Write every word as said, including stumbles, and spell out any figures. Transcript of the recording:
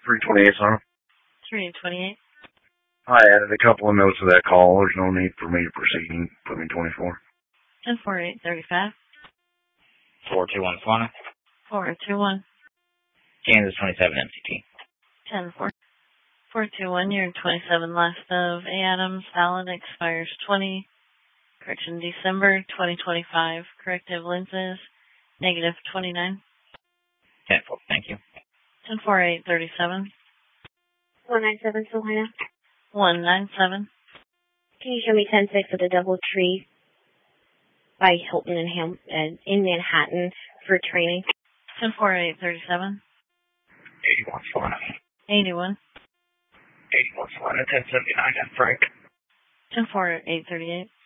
three twenty-eight, son. three twenty-eight. I added a couple of notes to that call. There's no need for me to proceed and put me twenty-four. ten four eight thirty-five. four two one Swana. four two one. Kansas twenty-seven M C T. ten four. four two one, you're twenty-seven last of A. Adams. Valid expires twenty. Correction, December twenty twenty-five. Corrective lenses, negative twenty-nine. ten four, thank you. ten four eight thirty-seven. one nine seven, Salina. one nine seven. Can you show me ten six at the Double Tree by Hilton in, Ham- uh, in Manhattan for training? ten four eight thirty-seven. eighty-one Swana. eighty-one. eighty-one Swana, ten seventy-nine, and Frank. ten four eight thirty-eight.